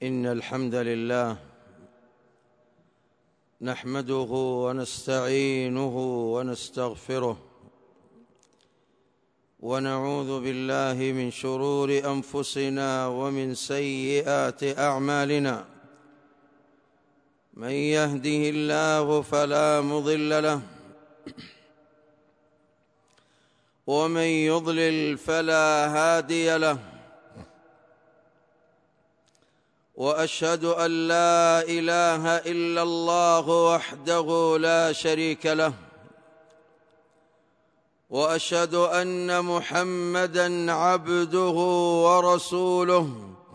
إن الحمد لله نحمده ونستعينه ونستغفره ونعوذ بالله من شرور أنفسنا ومن سيئات أعمالنا. من يهده الله فلا مضل له ومن يضلل فلا هادي له، وأشهد أن لا إله إلا الله وحده لا شريك له، وأشهد أن محمدًا عبده ورسوله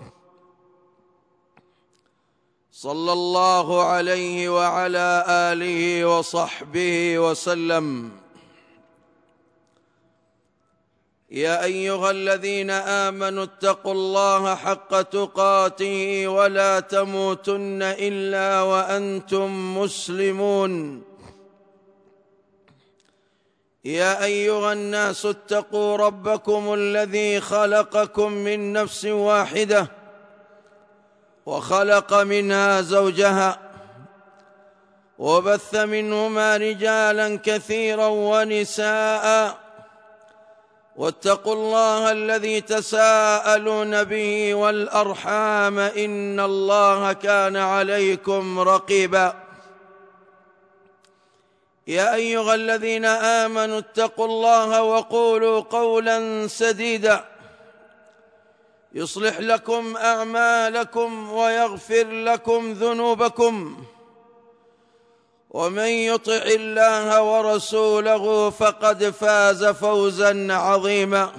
صلى الله عليه وعلى آله وصحبه وسلم. يا أيها الذين آمنوا اتقوا الله حق تقاته ولا تموتن إلا وأنتم مسلمون. يا أيها الناس اتقوا ربكم الذي خلقكم من نفس واحدة وخلق منها زوجها وبث منهما رجالا كثيرا ونساء، واتقوا الله الذي تساءلون به والأرحام إن الله كان عليكم رقيبا. يا أيها الذين آمنوا اتقوا الله وقولوا قولا سديدا يصلح لكم أعمالكم ويغفر لكم ذنوبكم، ومن يطع الله ورسوله فقد فاز فوزا عظيما.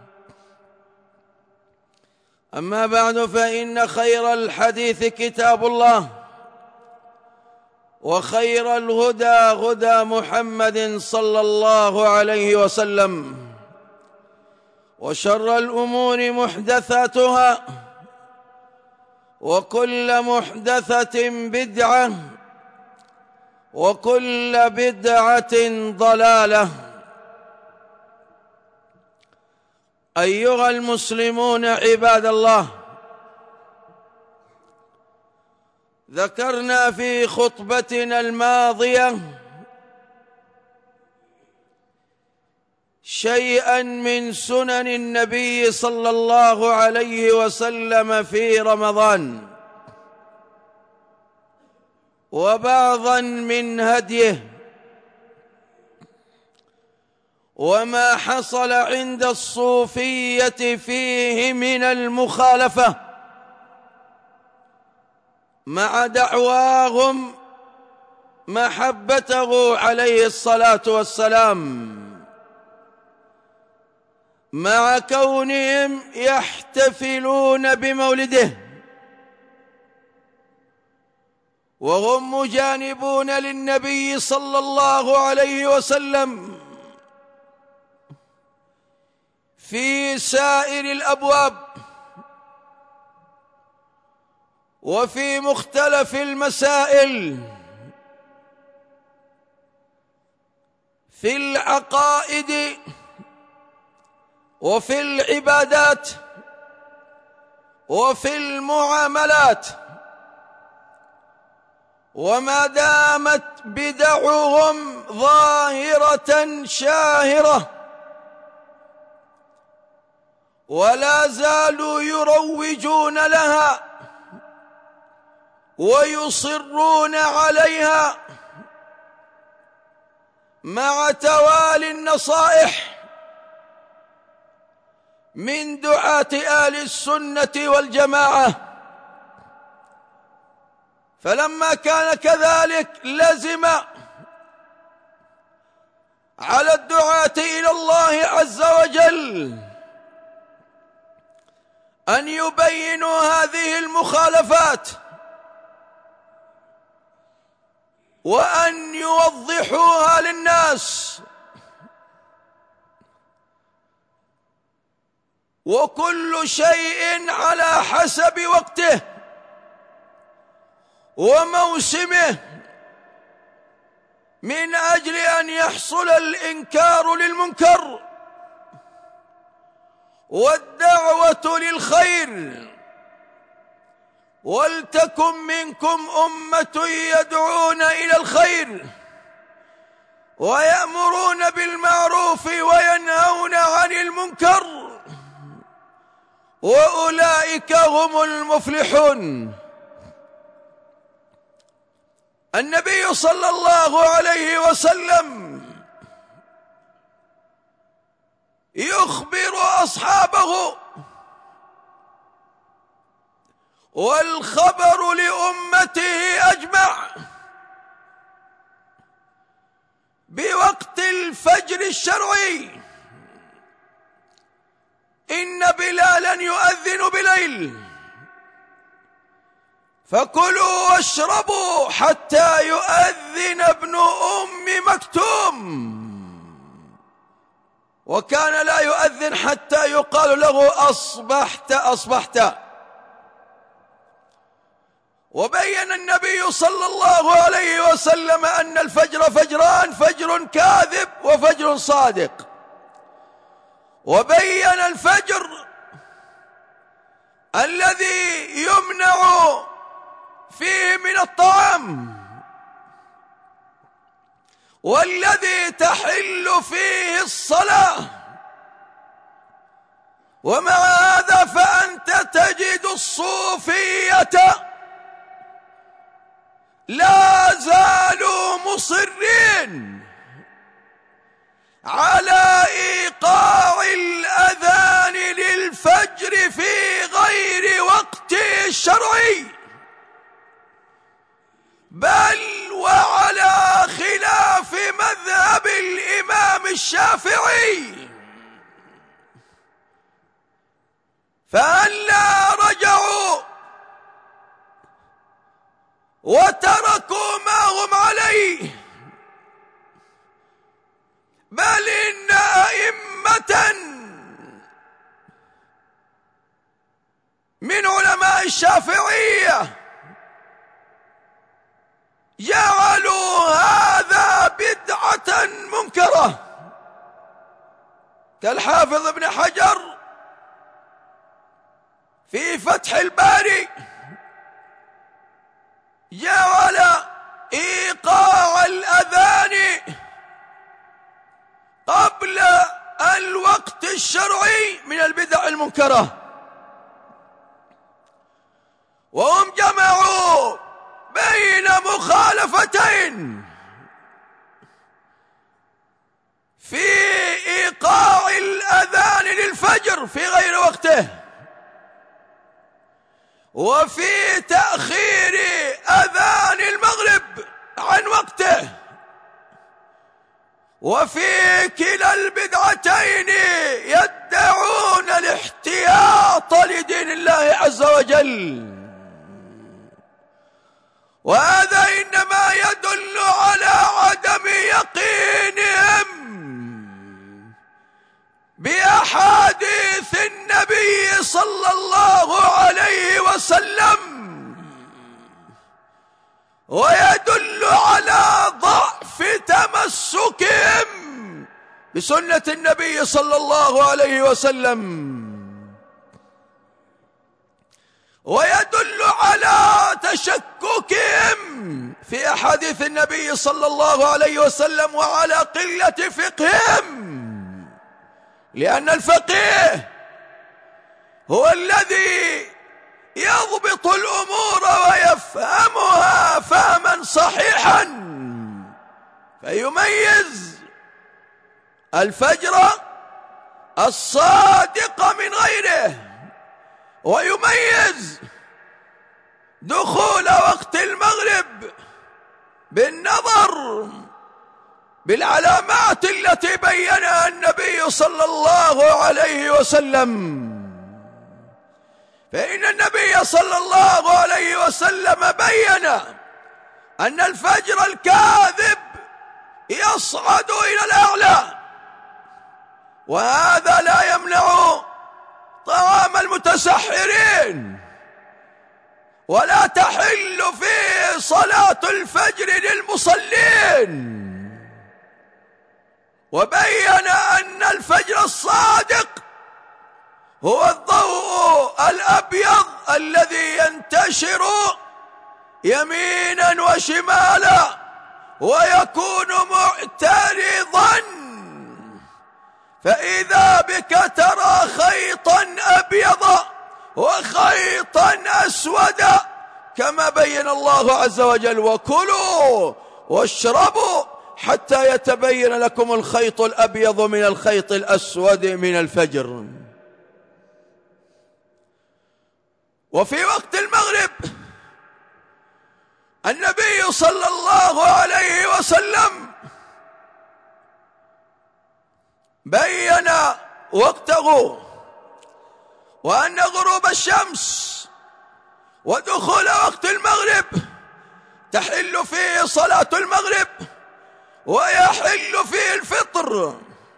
أما بعد، فإن خير الحديث كتاب الله، وخير الهدى هدى محمد صلى الله عليه وسلم، وشر الأمور محدثاتها، وكل محدثة بدعة، وكل بدعة ضلالة. أيها المسلمون عباد الله، ذكرنا في خطبتنا الماضية شيئا من سنن النبي صلى الله عليه وسلم في رمضان، وبعضا من هديه، وما حصل عند الصوفية فيه من المخالفة مع دعواهم محبته عليه الصلاة والسلام، مع كونهم يحتفلون بمولده وهم مجانبون للنبي صلى الله عليه وسلم في سائر الأبواب وفي مختلف المسائل، في العقائد وفي العبادات وفي المعاملات. وما دامت بدعهم ظاهرة شاهرة ولا زالوا يروجون لها ويصرون عليها مع توالي النصائح من دعاة آل السنة والجماعة. فلما كان كذلك لزم على الدعاة إلى الله عز وجل أن يبينوا هذه المخالفات وأن يوضحوها للناس، وكل شيء على حسب وقته وموسمه، من أجل أن يحصل الإنكار للمنكر والدعوة للخير ولتكن منكم أمة يدعون إلى الخير ويأمرون بالمعروف وينهون عن المنكر وأولئك هم المفلحون. النبي صلى الله عليه وسلم يخبر أصحابه، والخبر لأمته أجمع، بوقت الفجر الشرعي إن بلالا يؤذن بليل، فكلوا واشربوا حتى يؤذن ابن أم مكتوم، وكان لا يؤذن حتى يقال له أصبحت أصبحت. وبين النبي صلى الله عليه وسلم أن الفجر فجران، فجر كاذب وفجر صادق. وبين الفجر الذي يمنع فيه من الطعام، والذي تحل فيه الصلاة. ومع هذا فأنت تجد الصوفية لا زالوا مصرين على إيقاع الأذان للفجر في غير وقته الشرعي، بل وعلى خلاف مذهب الإمام الشافعي. فهلا رجعوا وتركوا ما هم عليه، بل إن أئمة من علماء الشافعية جعلوا هذا بدعة منكرة، كالحافظ ابن حجر في فتح الباري جعل إيقاع الأذان قبل الوقت الشرعي من البدع المنكرة. وهم جمعوا بين مخالفتين في إيقاع الأذان للفجر في غير وقته، وفي تأخير أذان المغرب عن وقته، وفي كلا البدعتين يدعون الاحتياط لدين الله عز وجل. وهذا إنما يدل على عدم يقينهم بأحاديث النبي صلى الله عليه وسلم، ويدل على ضعف تمسكهم بسنة النبي صلى الله عليه وسلم، ويدل على تشككهم في أحاديث النبي صلى الله عليه وسلم، وعلى قلة فقههم، لأن الفقيه هو الذي يضبط الأمور ويفهمها فهما صحيحا، فيميز الفجر الصادق من غيره، ويميز دخول وقت المغرب بالنظر بالعلامات التي بينها النبي صلى الله عليه وسلم. فإن النبي صلى الله عليه وسلم بين أن الفجر الكاذب يصعد إلى الأعلى، وهذا لا يمنع طعام المتسحرين، ولا تحل فيه صلاة الفجر للمصلين. وبين أن الفجر الصادق هو الضوء الأبيض الذي ينتشر يمينا وشمالا ويكون معترضا، فإذا بك ترى خيطا أبيضا وخيطا أسودا، كما بين الله عز وجل: وكلوا واشربوا حتى يتبين لكم الخيط الأبيض من الخيط الأسود من الفجر. وفي وقت المغرب النبي صلى الله عليه وسلم بين وقته، وأن غروب الشمس ودخول وقت المغرب تحل فيه صلاة المغرب ويحل فيه الفطر.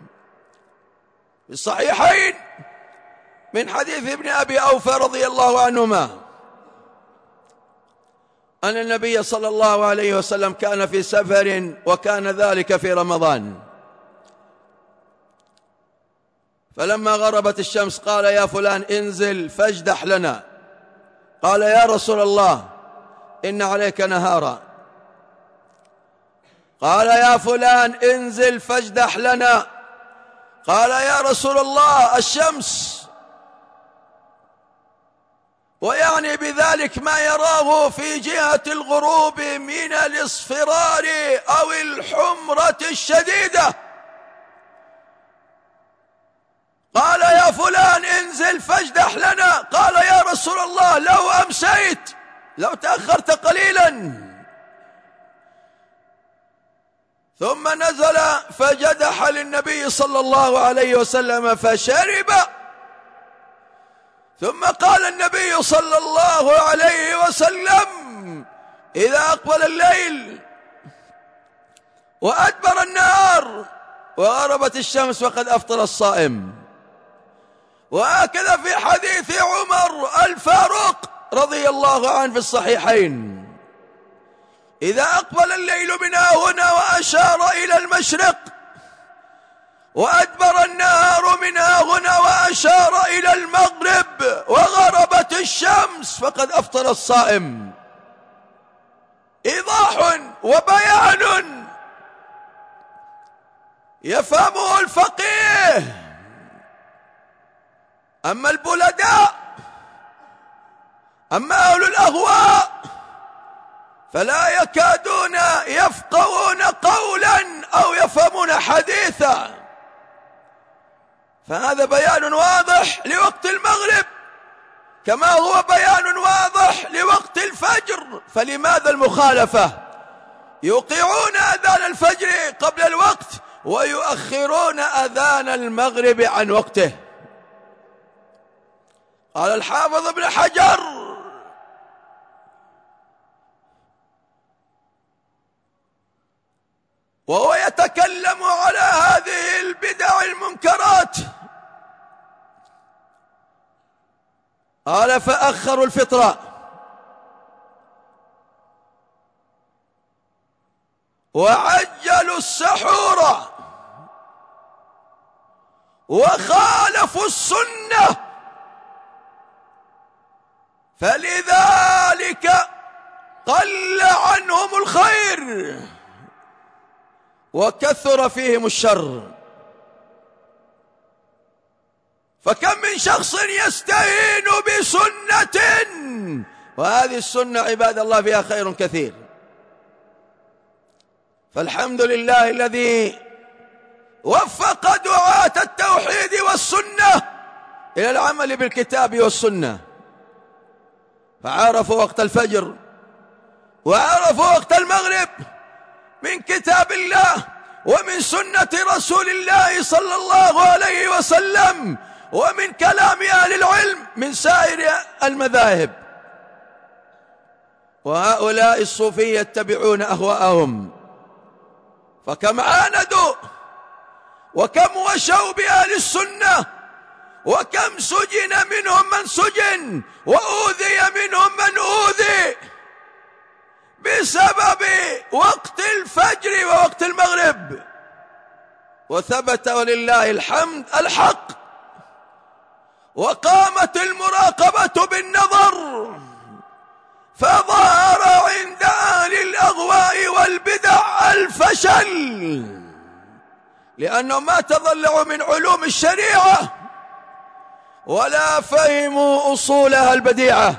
في الصحيحين من حديث ابن أبي أوفى رضي الله عنهما أن النبي صلى الله عليه وسلم كان في سفر، وكان ذلك في رمضان، فلما غربت الشمس قال: يا فلان انزل فاجدح لنا. قال: يا رسول الله إن عليك نهارا. قال: يا فلان انزل فاجدح لنا. قال: يا رسول الله الشمس، ويعني بذلك ما يراه في جهة الغروب من الاصفرار أو الحمرة الشديدة. قال: يا فلان انزل فاجدح لنا. قال: يا رسول الله لو أمسيت، لو تأخرت قليلا. ثم نزل فجدح للنبي صلى الله عليه وسلم فشرب. ثم قال النبي صلى الله عليه وسلم: إذا أقبل الليل وأدبر النهار وغربت الشمس فقد أفطر الصائم. وهكذا في حديث عمر الفاروق رضي الله عنه في الصحيحين: إذا أقبل الليل من هنا وأشار إلى المشرق وأدبر النهار من هنا وأشار إلى المغرب وغربت الشمس فقد أفطر الصائم. إيضاح وبيان يفهمه الفقيه. أما البلداء، أما أهل الأهواء، فلا يكادون يفقهون قولا أو يفهمون حديثا. فهذا بيان واضح لوقت المغرب، كما هو بيان واضح لوقت الفجر. فلماذا المخالفة؟ يوقعون أذان الفجر قبل الوقت ويؤخرون أذان المغرب عن وقته. قال الحافظ ابن حجر: وهو يتكلم على هذه البدع المنكرات، قال: فأخروا الفطر وعجلوا السحور وخالفوا السنة، فلذلك قل عنهم الخير وكثر فيهم الشر. فكم من شخص يستهين بسنة، وهذه السنة عباد الله فيها خير كثير. فالحمد لله الذي وفق دعاة التوحيد والسنة إلى العمل بالكتاب والسنة، فعرفوا وقت الفجر وعرفوا وقت المغرب من كتاب الله ومن سنة رسول الله صلى الله عليه وسلم ومن كلام أهل العلم من سائر المذاهب. وهؤلاء الصوفية يتبعون أهواءهم، فكم عاندوا وكم وشوا بأهل السنة، وكم سجن منهم من سجن وأوذي منهم من أوذي بسبب وقت الفجر ووقت المغرب. وثبت ولله الحمد الحق، وقامت المراقبة بالنظر، فظهر عند أهل الأغواء والبدع الفشل، لأنهم ما تضلعوا من علوم الشريعة ولا فهموا أصولها البديعة.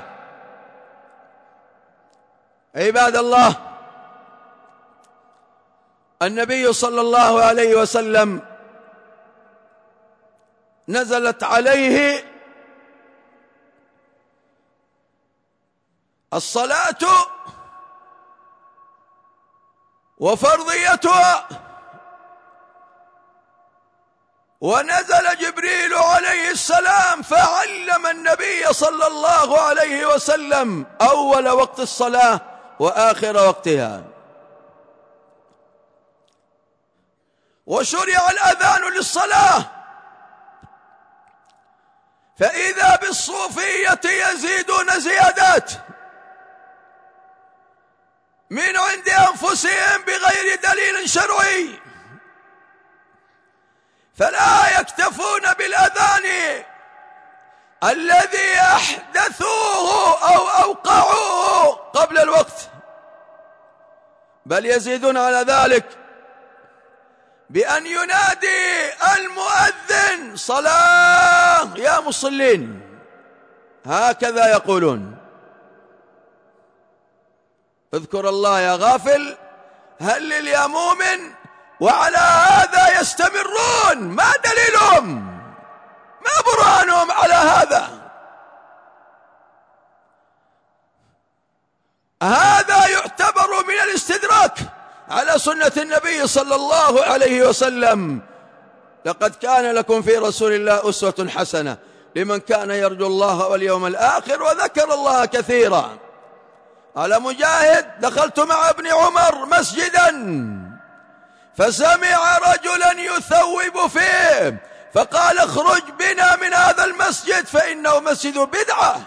عباد الله، النبي صلى الله عليه وسلم نزلت عليه الصلاة وفرضيتها، ونزل جبريل عليه السلام فعلم النبي صلى الله عليه وسلم أول وقت الصلاة وآخر وقتها، وشرع الأذان للصلاة، فإذا بالصوفية يزيدون زيادات من عند أنفسهم بغير دليل شرعي، فلا يكتفون بالأذان الذي أحدثوه أو أوقعوه قبل الوقت، بل يزيدون على ذلك بأن ينادي المؤذن: صلاة يا مصلين. هكذا يقولون: اذكر الله يا غافل، هلل يا مؤمن. وعلى هذا يستمرون. ما دليلهم؟ ما برهانهم على هذا؟ هذا يعتبر من الاستدراك على سنة النبي صلى الله عليه وسلم. لقد كان لكم في رسول الله أسوة حسنة لمن كان يرجو الله واليوم الآخر وذكر الله كثيرا. قال مجاهد: دخلت مع ابن عمر مسجدا فسمع رجلا يثوب فيه فقال: اخرج بنا من هذا المسجد فإنه مسجد بدعة.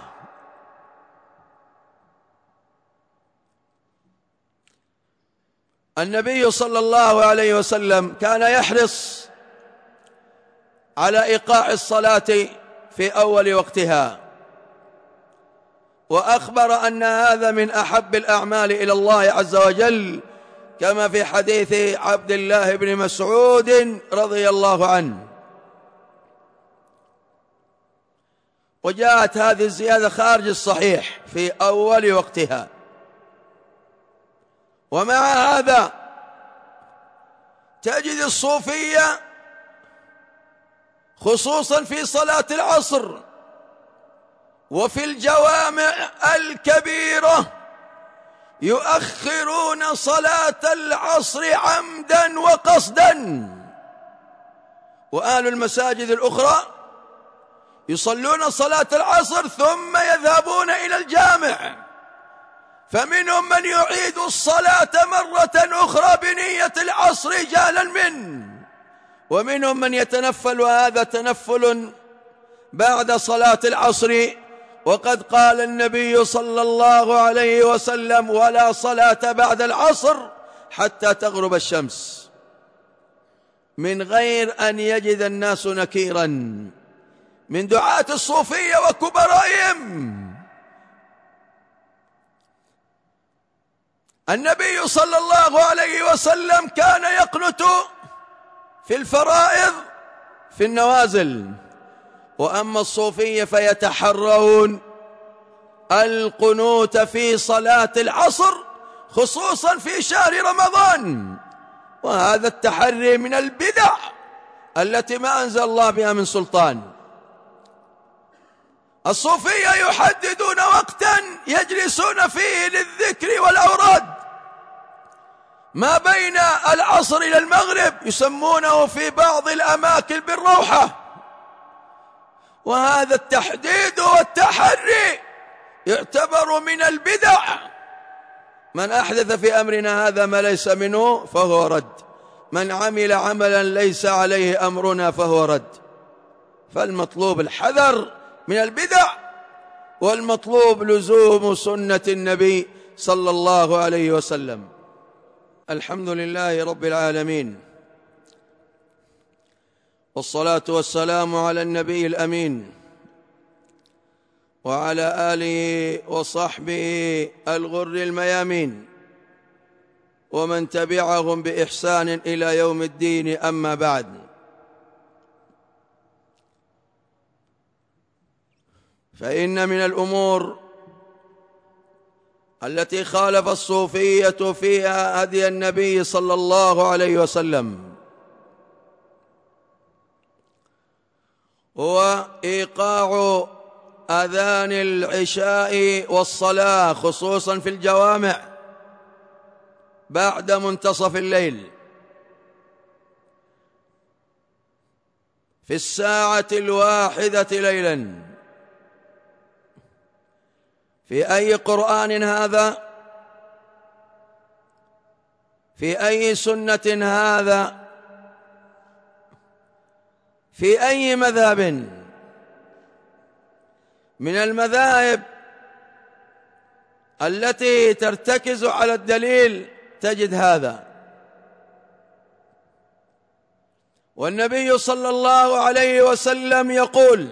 النبي صلى الله عليه وسلم كان يحرص على إيقاع الصلاة في أول وقتها، وأخبر أن هذا من أحب الأعمال إلى الله عز وجل، كما في حديث عبد الله بن مسعود رضي الله عنه. وجاءت هذه الزيادة خارج الصحيح في أول وقتها. ومع هذا تجد الصوفية خصوصا في صلاة العصر وفي الجوامع الكبيرة يؤخرون صلاة العصر عمدا وقصدا، وأهل المساجد الأخرى يصلون صلاة العصر ثم يذهبون إلى الجامع، فمنهم من يعيد الصلاة مرة أخرى بنية العصر جهلا منه، ومنهم من يتنفل، وهذا تنفل بعد صلاة العصر. وقد قال النبي صلى الله عليه وسلم: ولا صلاة بعد العصر حتى تغرب الشمس، من غير أن يجد الناس نكيرا من دعاة الصوفية وكبرائهم. النبي صلى الله عليه وسلم كان يقنت في الفرائض في النوازل، وأما الصوفية فيتحرون القنوت في صلاة العصر خصوصا في شهر رمضان، وهذا التحري من البدع التي ما أنزل الله بها من سلطان. الصوفية يحددون وقتا يجلسون فيه للذكر والأوراد ما بين العصر إلى المغرب، يسمونه في بعض الأماكن بالروحة، وهذا التحديد والتحري يعتبر من البدع. من أحدث في أمرنا هذا ما ليس منه فهو رد، من عمل عملا ليس عليه أمرنا فهو رد. فالمطلوب الحذر من البدع، والمطلوب لزوم سنة النبي صلى الله عليه وسلم. الحمد لله رب العالمين، والصلاة والسلام على النبي الأمين وعلى آله وصحبه الغر الميامين ومن تبعهم بإحسان إلى يوم الدين. أما بعد، فإن من الأمور التي خالف الصوفية فيها هدي النبي صلى الله عليه وسلم هو إيقاع أذان العشاء والصلاة، خصوصا في الجوامع بعد منتصف الليل في الساعة 1 ليلا. في أي قرآن هذا؟ في أي سنة هذا؟ في أي مذهب من المذاهب التي ترتكز على الدليل تجد هذا؟ والنبي صلى الله عليه وسلم يقول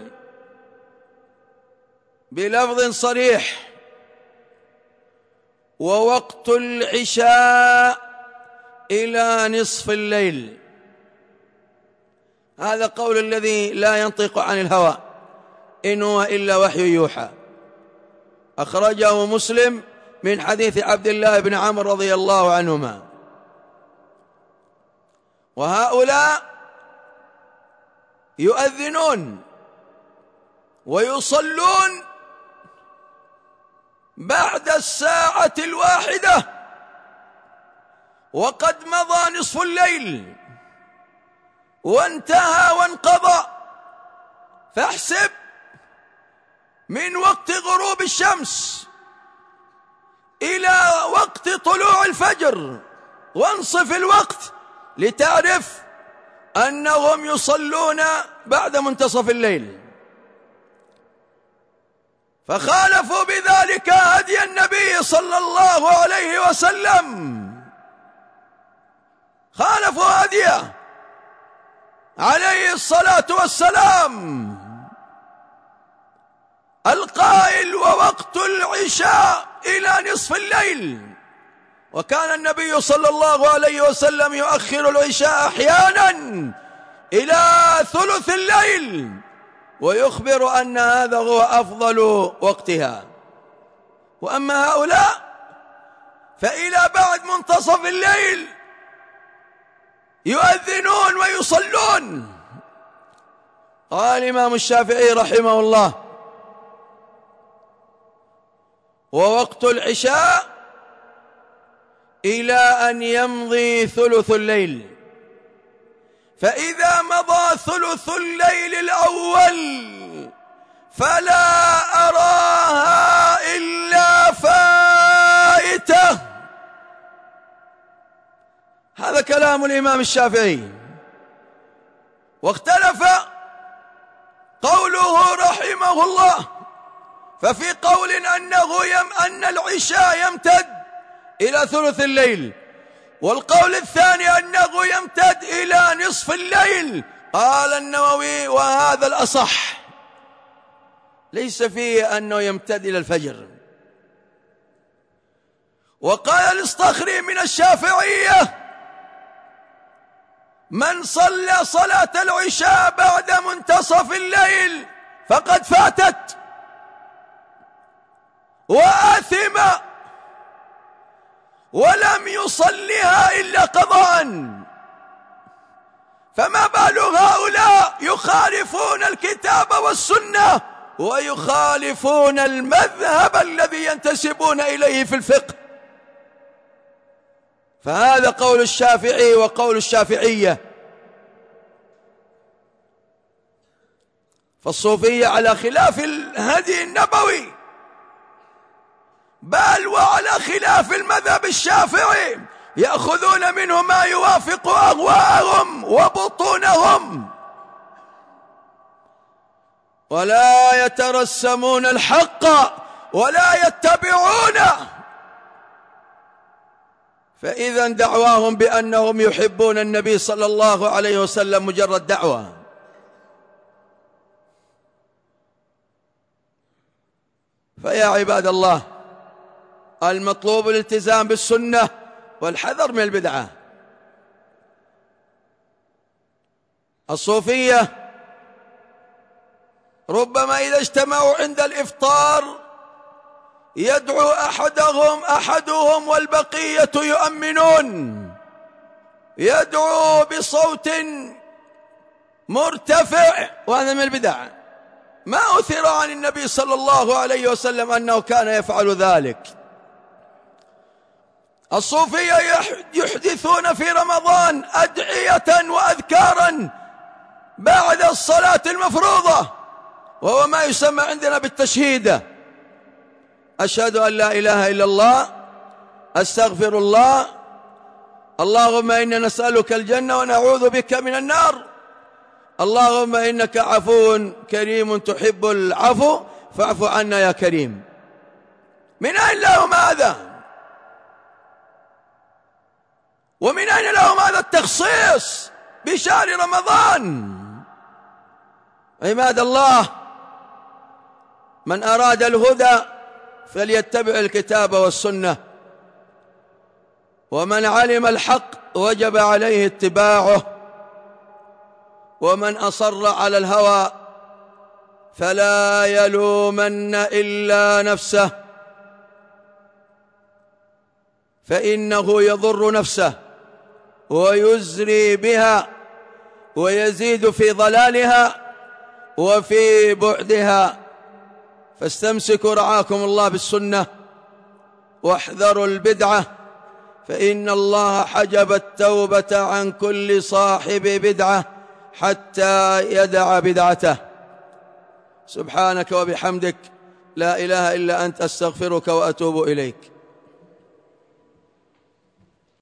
بلفظ صريح: ووقت العشاء إلى نصف الليل. هذا قول الذي لا ينطق عن الهوى، إن هو إلا وحي يوحى. أخرجه مسلم من حديث عبد الله بن عمرو رضي الله عنهما. وهؤلاء يؤذنون ويصلون بعد الساعة 1 وقد مضى نصف الليل وانتهى وانقضى. فاحسب من وقت غروب الشمس إلى وقت طلوع الفجر وانصف الوقت لتعرف أنهم يصلون بعد منتصف الليل. فخالفوا بذلك هدي النبي صلى الله عليه وسلم، خالفوا هديه عليه الصلاة والسلام القائل: ووقت العشاء إلى نصف الليل. وكان النبي صلى الله عليه وسلم يؤخر العشاء أحيانا إلى ثلث الليل، ويخبر أن هذا هو أفضل وقتها. وأما هؤلاء فإلى بعد منتصف الليل يؤذنون ويصلون. قال الإمام الشافعي رحمه الله: ووقت العشاء إلى أن يمضي ثلث الليل، فإذا مضى ثلث الليل الأول فلا أراها إلا فائتة. هذا كلام الإمام الشافعي. واختلف قوله رحمه الله، ففي قول أن العشاء يمتد إلى ثلث الليل، والقول الثاني أنه يمتد إلى نصف الليل. قال النووي: وهذا الأصح، ليس فيه أنه يمتد إلى الفجر. وقال الإصطخري من الشافعية: من صلى صلاة العشاء بعد منتصف الليل فقد فاتت وآثم ولم يصلها إلا قضاء. فما بال هؤلاء يخالفون الكتاب والسنة ويخالفون المذهب الذي ينتسبون إليه في الفقه؟ فهذا قول الشافعي وقول الشافعية. فالصوفية على خلاف الهدي النبوي، بل وعلى خلاف المذهب الشافعي، يأخذون منه ما يوافق أهواءهم وبطونهم، ولا يترسمون الحق ولا يتبعونه. فإذا دعواهم بأنهم يحبون النبي صلى الله عليه وسلم مجرد دعوة. فيا عباد الله، المطلوب الالتزام بالسنة والحذر من البدعة. الصوفية ربما إذا اجتمعوا عند الإفطار يدعو أحدهم والبقية يؤمنون، يدعو بصوت مرتفع، وهذا من البدع. ما أثر عن النبي صلى الله عليه وسلم أنه كان يفعل ذلك. الصوفية يحدثون في رمضان أدعية وأذكارا بعد الصلاة المفروضة، وهو ما يسمى عندنا بالتشهيدة: أشهد أن لا إله إلا الله، أستغفر الله، اللهم إنا نسألك الجنة ونعوذ بك من النار، اللهم إنك عفو كريم تحب العفو فاعف عنا يا كريم. من أين لهم هذا؟ ومن أين لهم هذا التخصيص بشهر رمضان؟ عباد الله، من أراد الهدى فليتبع الكتاب والسنة، ومن علم الحق وجب عليه اتباعه، ومن أصر على الهوى فلا يلومن إلا نفسه، فإنه يضر نفسه ويزري بها ويزيد في ضلالها وفي بعدها. فاستمسكوا رعاكم الله بالسنة واحذروا البدعة، فإن الله حجب التوبة عن كل صاحب بدعة حتى يدع بدعته. سبحانك وبحمدك، لا إله إلا أنت، أستغفرك وأتوب إليك.